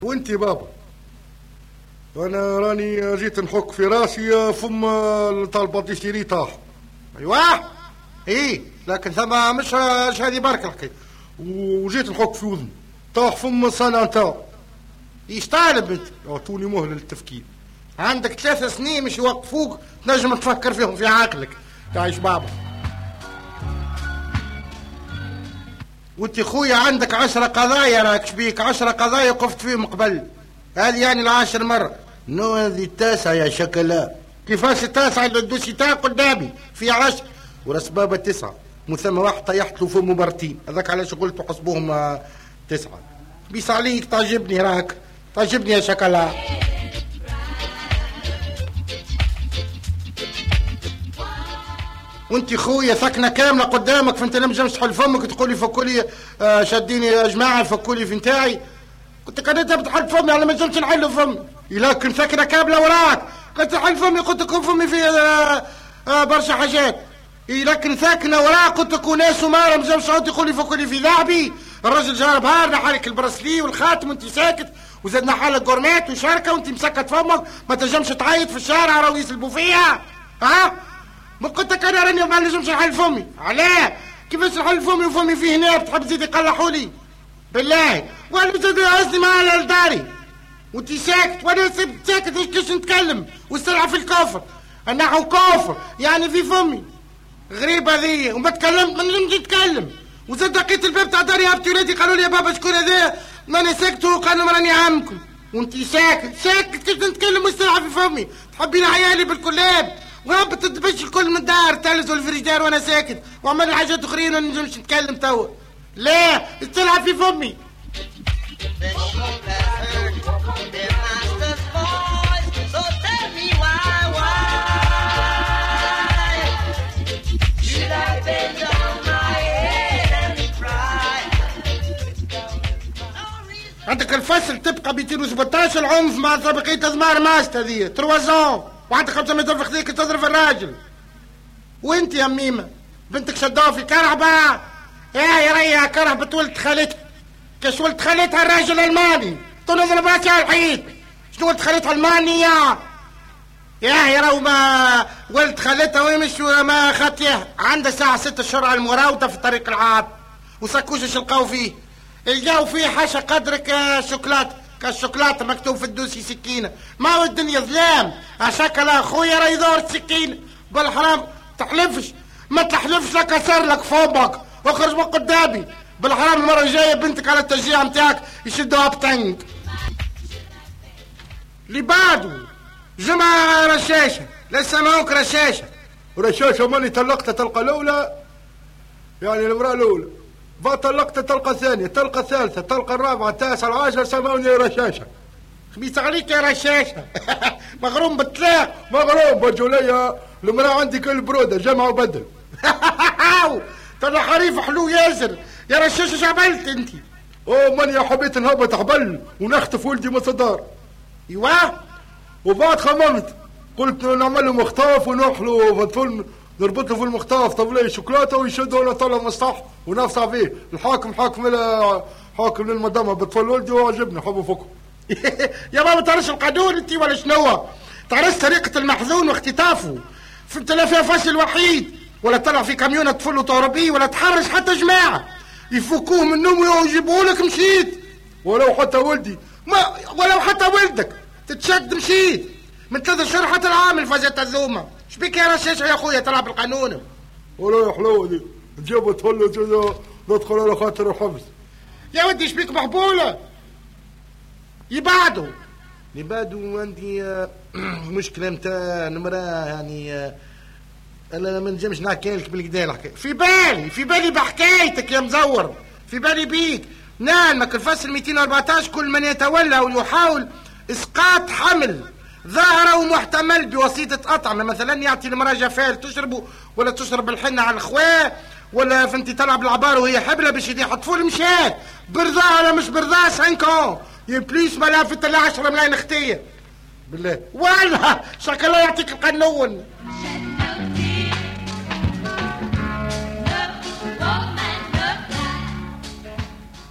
وانت بابا انا راني جيت نحك في راسي فم الباطيسيري طاح. ايوه ايه لكن ثم مش هذه برك الحكايه. وجيت نحك في وذني طاح فم الصنع نتاعو. ايش طالب انت؟ اعطوني مهله للتفكير. عندك 3 سنين مش يوقفوك تنجم تفكر فيهم في عقلك. تعيش بابا. وانت خويا عندك 10 قضايا راك شبيك 10 قضايا وقفت فيهم قبل. هذه يعني 10 مرة. نو هذه 9 يا شكلا. كيفاش 9 الدوسي تاع قدامي في 10 وراس بابا 9 مثم واحد طيحت له فمه مرتين. هذاك علاش قلت حسبوهم 9. بيس عليك تعجبني راك تعجبني يا شكلا. وانت خويا سكنه كامله قدامك فانت نجمش تحل فمك تقولي فكولي شاديني يا جماعه فكولي في نتاعي. كنت كنت بتحل فمي على ما نجمش نحل فمي. لكن سكنه كامله وراك كنت تحل فمي قلت تكون فمي فيه برشا حاجات. لكن ساكنه وراك قلت تكون ناس وما نجمش تعود يقولي فكولي في ذهبي. الراجل جارب هارنا حالك البرسلي والخاتم وانت ساكت وزدنا حالك جورمات وشركه وانت مسكت فمك ما تنجمش تعيط في الشارع راهو يسلبوا فيها. ها ما قلت لك انا راني ما نجمش نحل فمي. علاه كيفاش نحل فمي وفمي فيه هنا بتحب تزيد يقلحوا لي بالله وانا بزيد قصدي معايا لداري وانت ساكت وانا ساكت كيفاش نتكلم والسلعه في الكفر. النحو كفر يعني في فمي غريبه ذي وما تكلمت ما نجمش نتكلم. وزاد دقيت الباب تاع داري هبطي ولادي قالوا لي يا بابا شكون هذا ماني ساكت وقالوا راني عمكم وانت ساكت كيف نتكلم والسلعه في فمي. تحبين عيالي بالكلاب وهبط تدبش الكل من الدار تلزوا الفريجدار وانا ساكت وعمل حاجات اخرين وما نجمش نتكلم توا. لا السلعه في فمي. عندك الفصل تبقى 217 عنف مع سابقية أزمار ماست هذه 3 وعندك 500 ضرب خديك تضرب الراجل. وانت يا ميمة بنتك شدوها في كرهبة. يا ريا كرهبة ولد خالتها كاش ولد خالتها الراجل الماني تنظر راسها الحيط. شنو ولد خالتها المانية يا راهو ما ولد خالتها ويمش ما خاطيه عنده ساعة 6 شهور المراوضة في طريق العاب وسكوش اش لقاو فيه. الجاو فيه حاشا قدرك شوكولاتة كالشوكولاتة مكتوب في الدوسي سكينة. ما هو الدنيا ظلام عشاكلا اخويا راه يدور السكينة بالحرام تحلفش ما تحلفش لك اثر لك فوقك واخرج من قدامي بالحرام. المرة الجاية بنتك على التشجيع نتاعك يشدوها بتنك. اللي بعدو جمعة رشاشة لسه معوك رشاشة ماني طلقت تلقى الاولى يعني المرأة الاولى طلقت تلقى الثانية تلقى الثالثة تلقى الرابعة التاسعة العاشرة سمعوني رشاشة. خبيث عليك يا رشاشة. مغروم بالطلاق. مغروم برجولية المرأة عندي كل برودة جمع وبدل. ترى حريف حلو ياسر يا رشاشة. شعبلت انت ماني حبيت نهبط حبل ونخطف ولدي من الصدار. ايوه وبعد خممت قلت نعمل له مخطاف ونحلو فلفل نربط له في المخطاف طبليه شوكولاته ويشدوا ولا طلع مسطح ونفصع فيه. الحاكم حاكم للمدامه بطفل ولدي وعجبني حبه فوق. يا بابا تعرفش القانون انت ولا شنو؟ تعرفش طريقه المحزون واختطافه فهمت لا فيها فصل وحيد ولا طلع في كاميونه طفل طوربي ولا تحرش حتى جماعه يفكوه من النوم ويجيبوا لك مشيت. ولو حتى ولدي ولو حتى ولدك تتشد مشيت من 3 شهور حتى العام الفازات الذومه. شبيك يا رشاش يا اخويا تلعب بالقانون ولا يا حلوه دي تجيبوا تفلوا ندخل على خاطر الحبس. يا ودي شبيك محبوله يبعدوا عندي مشكله نتاع المراه يعني انا ما نجمش نحكي لك بالكدا الحكايه. في بالي بحكايتك يا مزور في بالي بيك. نعلمك الفصل 214 كل من يتولى ويحاول اسقاط حمل ظاهرة ومحتمل بواسطة أطعمة مثلا يعطي المرأة جفال تشربه ولا تشرب الحنة على الخواه ولا فهمتي تلعب العبارة وهي حبلة باش يحطفوا المشات برضاها ولا مش برضاها 5 يبليس ما لافت الا 10 ملايين اختية بالله ولا شكله يعطيك القانون.